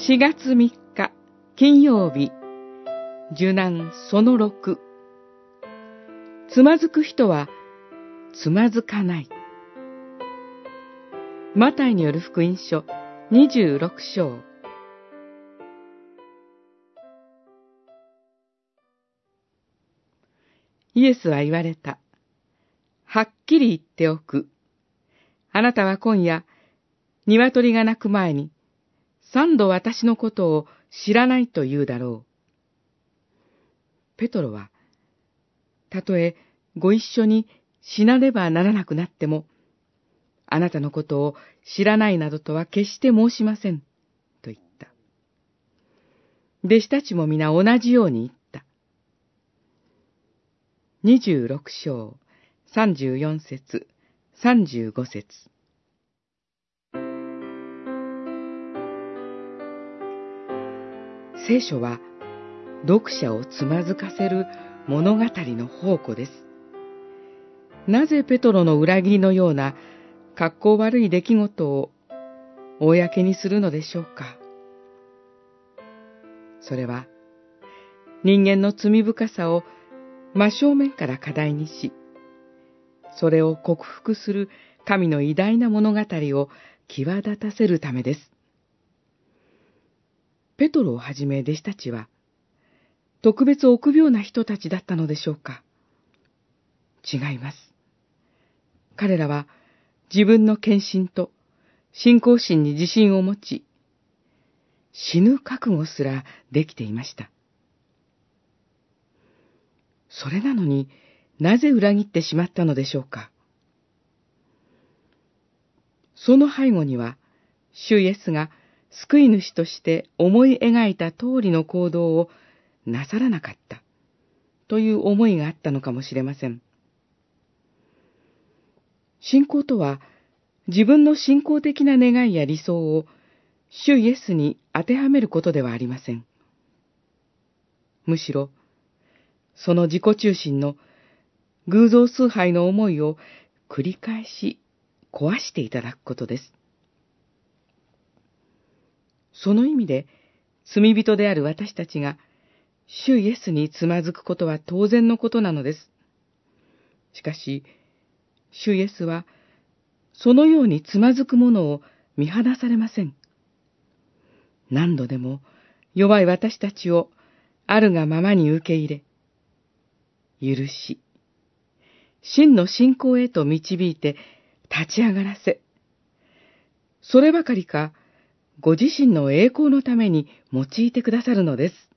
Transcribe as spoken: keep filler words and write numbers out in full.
しがつみっか金曜日、受難そのろく。つまずく人はつまずかない。マタイによる福音書にじゅうろく章。イエスは言われた。はっきり言っておく。あなたは今夜、鶏が鳴く前に、三度私のことを知らないと言うだろう。ペトロは、たとえご一緒に死なねばならなくなっても、あなたのことを知らないなどとは決して申しません、と言った。弟子たちも皆同じように言った。にじゅうろく章、さんじゅうよん節、さんじゅうご節。聖書は読者をつまずかせる物語の宝庫です。なぜペトロの裏切りのような格好悪い出来事を公にするのでしょうか。それは人間の罪深さを真正面から課題にし、それを克服する神の偉大な物語を際立たせるためです。ペトロをはじめ弟子たちは、特別臆病な人たちだったのでしょうか。違います。彼らは自分の献身と信仰心に自信を持ち、死ぬ覚悟すらできていました。それなのになぜ裏切ってしまったのでしょうか。その背後には、主イエスが救い主として思い描いた通りの行動をなさらなかったという思いがあったのかもしれません。信仰とは、自分の信仰的な願いや理想を主イエスに当てはめることではありません。むしろ、その自己中心の偶像崇拝の思いを繰り返し壊していただくことです。その意味で、罪人である私たちが主イエスにつまずくことは当然のことなのです。しかし、主イエスはそのようにつまずくものを見放されません。何度でも弱い私たちをあるがままに受け入れ、許し、真の信仰へと導いて立ち上がらせ、そればかりか、ご自身の栄光のために用いてくださるのです。